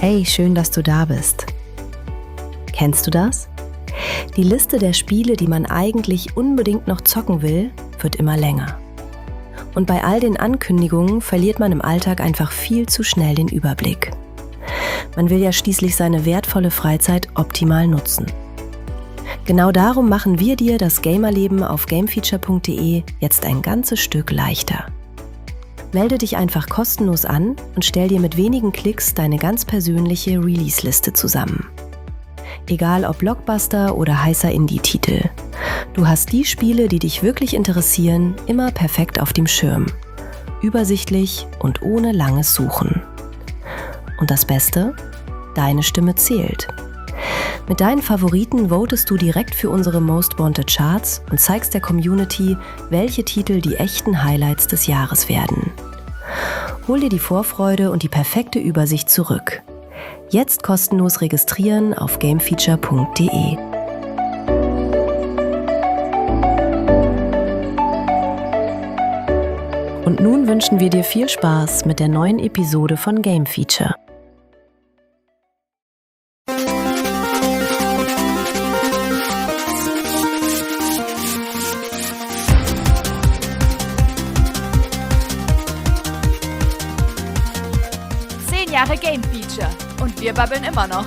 Hey, schön, dass du da bist. Kennst du das? Die Liste der Spiele, die man eigentlich unbedingt noch zocken will, wird immer länger. Und bei all den Ankündigungen verliert man im Alltag einfach viel zu schnell den Überblick. Man will ja schließlich seine wertvolle Freizeit optimal nutzen. Genau darum machen wir dir das Gamerleben auf gamefeature.de jetzt ein ganzes Stück leichter. Melde dich einfach kostenlos an und stell dir mit wenigen Klicks deine ganz persönliche Release-Liste zusammen. Egal ob Blockbuster oder heißer Indie-Titel. Du hast die Spiele, die dich wirklich interessieren, immer perfekt auf dem Schirm. Übersichtlich und ohne langes Suchen. Und das Beste? Deine Stimme zählt. Mit deinen Favoriten votest du direkt für unsere Most Wanted Charts und zeigst der Community, welche Titel die echten Highlights des Jahres werden. Hol dir die Vorfreude und die perfekte Übersicht zurück. Jetzt kostenlos registrieren auf gamefeature.de. Und nun wünschen wir dir viel Spaß mit der neuen Episode von Game Feature. Jahre Game Feature und wir babbeln immer noch.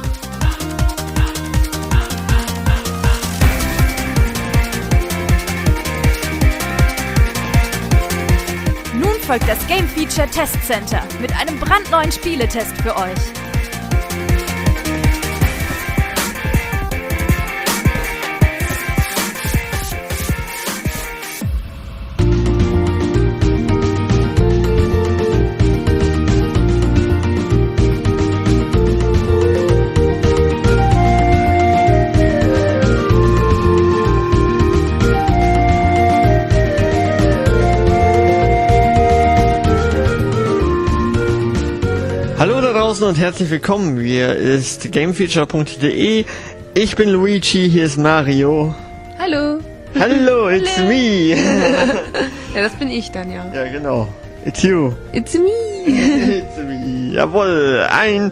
Nun folgt das Game Feature Test Center mit einem brandneuen Spieletest für euch. Hallo da draußen und herzlich willkommen. Hier ist gamefeature.de. Ich bin Luigi, hier ist Mario. Hallo. Hallo, it's me. Ja, das bin ich dann, ja. Ja, genau. It's you. It's me. It's me. Jawohl, ein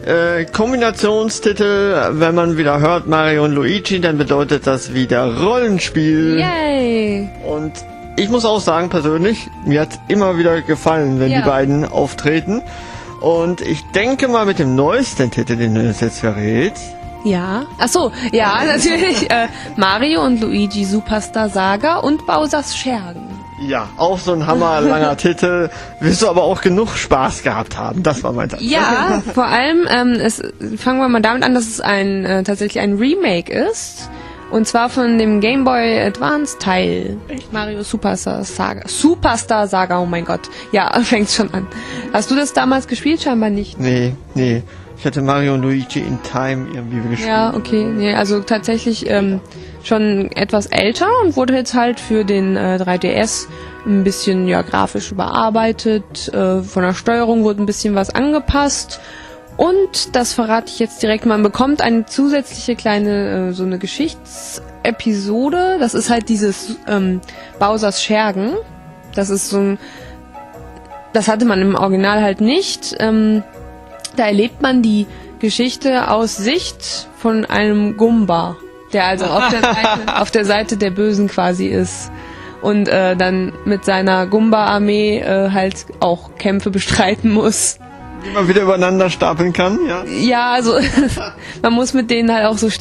Kombinationstitel. Wenn man wieder hört Mario und Luigi, dann bedeutet das wieder Rollenspiel. Yay. Und ich muss auch sagen, persönlich, mir hat immer wieder gefallen, wenn die beiden auftreten. Und ich denke mal mit dem neuesten Titel, den du uns jetzt verrätst. Ja. Achso, ja, natürlich. Mario und Luigi Superstar Saga und Bowsers Schergen. Ja, auch so ein hammerlanger Titel. Wirst du aber auch genug Spaß gehabt haben. Das war mein Titel. Ja, vor allem, fangen wir mal damit an, dass es tatsächlich ein Remake ist. Und zwar von dem Game Boy Advance Teil. Mario Superstar Saga, oh mein Gott. Ja, fängt schon an. Hast du das damals gespielt? Scheinbar nicht. Nee. Ich hatte Mario und Luigi in Time irgendwie gespielt. Ja, okay. Nee, also tatsächlich schon etwas älter und wurde jetzt halt für den 3DS ein bisschen grafisch überarbeitet. Von der Steuerung wurde ein bisschen was angepasst. Und, das verrate ich jetzt direkt, man bekommt eine zusätzliche kleine, so eine Geschichtsepisode. Das ist halt dieses Bowsers Schergen. Das ist so ein, das hatte man im Original halt nicht. Da erlebt man die Geschichte aus Sicht von einem Gumba, der also auf der Seite der Bösen quasi ist. Und dann mit seiner Gumba-Armee halt auch Kämpfe bestreiten muss. Die man wieder übereinander stapeln kann, ja? Ja, also man muss mit denen halt auch so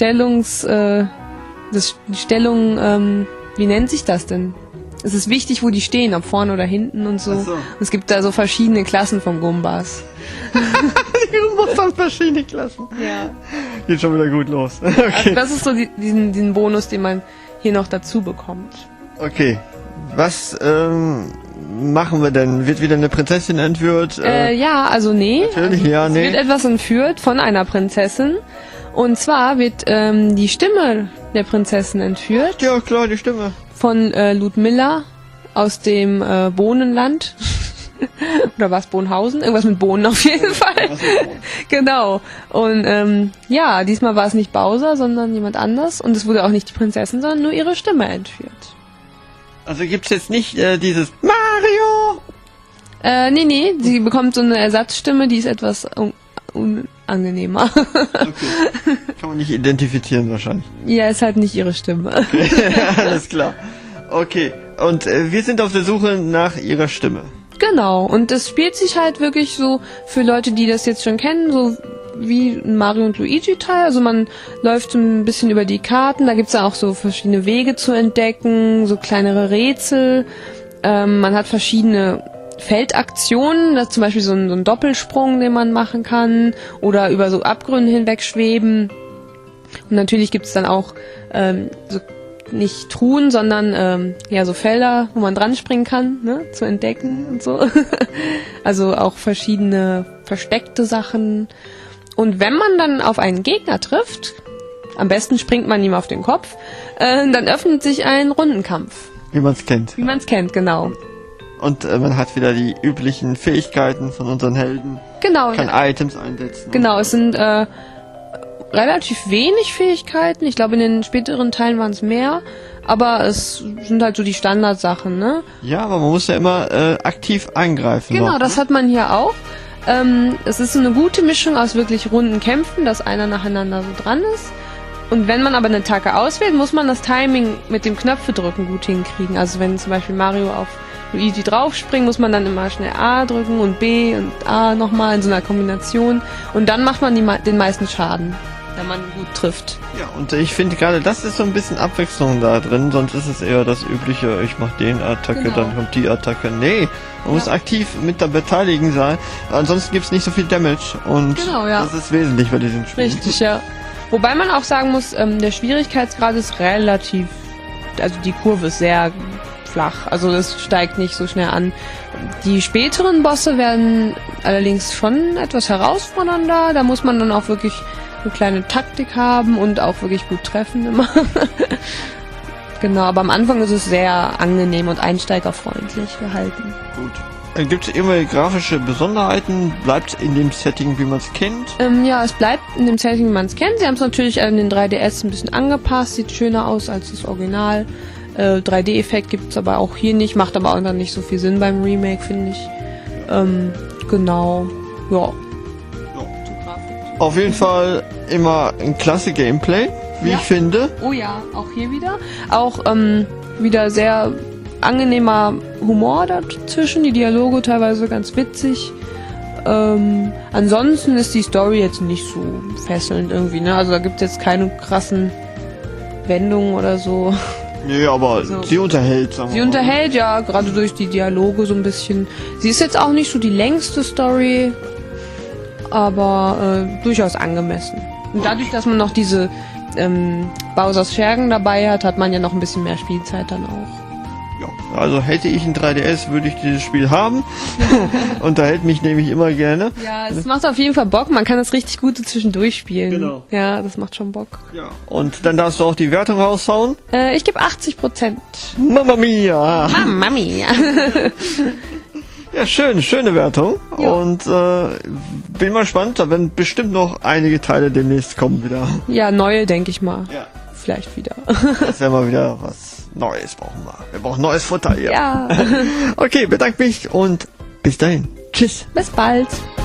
wie nennt sich das denn? Es ist wichtig, wo die stehen, ob vorne oder hinten und so. Ach so. Es gibt da so verschiedene Klassen von Gumbas. Die Gumbas haben verschiedene Klassen. Ja. Geht schon wieder gut los. Okay. Also das ist so diesen Bonus, den man hier noch dazu bekommt. Okay. Was machen wir denn? Wird wieder eine Prinzessin entführt? Ja, also nee. Natürlich, ja, nee. Es wird etwas entführt von einer Prinzessin. Und zwar wird die Stimme der Prinzessin entführt. Ja, klar, die Stimme. Von Ludmilla aus dem Bohnenland. Oder was, Bohnhausen? Irgendwas mit Bohnen auf jeden Fall. Genau. Und diesmal war es nicht Bowser, sondern jemand anders. Und es wurde auch nicht die Prinzessin, sondern nur ihre Stimme entführt. Also gibt's jetzt nicht dieses Mario? Nee, sie bekommt so eine Ersatzstimme, die ist etwas angenehmer. Okay. Kann man nicht identifizieren wahrscheinlich. Ja, ist halt nicht ihre Stimme. Alles klar. Okay, und wir sind auf der Suche nach ihrer Stimme. Genau, und es spielt sich halt wirklich so für Leute, die das jetzt schon kennen, so wie ein Mario und Luigi Teil. Also man läuft so ein bisschen über die Karten, da gibt's ja auch so verschiedene Wege zu entdecken, so kleinere Rätsel. Man hat verschiedene Feldaktionen, das ist zum Beispiel so ein Doppelsprung, den man machen kann, oder über so Abgründe hinweg schweben. Und natürlich gibt's dann auch so nicht Truhen, sondern so Felder, wo man dran springen kann, ne, zu entdecken und so. Also auch verschiedene versteckte Sachen. Und wenn man dann auf einen Gegner trifft, am besten springt man ihm auf den Kopf, dann öffnet sich ein Rundenkampf. Wie man es kennt. Wie man es kennt, genau. Und man hat wieder die üblichen Fähigkeiten von unseren Helden. Genau. Kann Items einsetzen. Genau, es sind relativ wenig Fähigkeiten. Ich glaube, in den späteren Teilen waren es mehr. Aber es sind halt so die Standardsachen, ne? Ja, aber man muss ja immer aktiv eingreifen. Genau, noch, das ne? hat man hier auch. Es ist so eine gute Mischung aus wirklich runden Kämpfen, dass einer nacheinander so dran ist. Und wenn man aber eine Attacke auswählt, muss man das Timing mit dem Knöpfedrücken gut hinkriegen. Also wenn zum Beispiel Mario auf Luigi draufspringt, muss man dann immer schnell A drücken und B und A nochmal in so einer Kombination. Und dann macht man den meisten Schaden, wenn man gut trifft. Ja, und ich finde gerade, das ist so ein bisschen Abwechslung da drin, sonst ist es eher das übliche, ich mach den Attacke, Genau. dann kommt die Attacke. Nee, man muss aktiv mit da beteiligen sein, ansonsten gibt's nicht so viel Damage und Genau, ja. das ist wesentlich bei diesem Spiel. Richtig, ja. Wobei man auch sagen muss, der Schwierigkeitsgrad ist relativ, also die Kurve ist sehr flach, also das steigt nicht so schnell an. Die späteren Bosse werden allerdings schon etwas herausfordernder, da muss man dann auch wirklich eine kleine Taktik haben und auch wirklich gut treffen immer. Genau, aber am Anfang ist es sehr angenehm und einsteigerfreundlich gehalten. Gut. Gibt es irgendwelche grafische Besonderheiten? Bleibt in dem Setting, wie man es kennt? Ja, es bleibt in dem Setting, wie man es kennt. Sie haben es natürlich an den 3DS ein bisschen angepasst, sieht schöner aus als das Original. 3D-Effekt gibt es aber auch hier nicht, macht aber auch dann nicht so viel Sinn beim Remake, finde ich. Genau, ja. Auf jeden Fall immer ein klasse Gameplay, wie Ja. ich finde. Oh ja, auch hier wieder. Auch wieder sehr angenehmer Humor dazwischen, die Dialoge teilweise ganz witzig. Ansonsten ist die Story jetzt nicht so fesselnd irgendwie, ne? Also da gibt es jetzt keine krassen Wendungen oder so. Nee, aber So. sie unterhält, sagen wir Sie mal. unterhält ja gerade durch die Dialoge so ein bisschen. Sie ist jetzt auch nicht so die längste Story, aber durchaus angemessen. Und dadurch, dass man noch diese Bowsers Schergen dabei hat man ja noch ein bisschen mehr Spielzeit dann auch. Ja, also hätte ich ein 3DS, würde ich dieses Spiel haben. Unterhält mich nämlich immer gerne. Ja, es macht auf jeden Fall Bock. Man kann das richtig gut so zwischendurch spielen. Genau. Ja, das macht schon Bock. Ja. Und dann darfst du auch die Wertung raushauen. Ich gebe 80%. Mamma mia! Mami. Ja, schöne Wertung. Ja. Und bin mal gespannt, da werden bestimmt noch einige Teile demnächst kommen wieder. Ja, neue, denke ich mal. Ja. Vielleicht wieder. Das wäre mal wieder was Neues brauchen wir. Wir brauchen neues Futter hier. Ja. Okay, bedanke mich und bis dahin. Tschüss. Bis bald.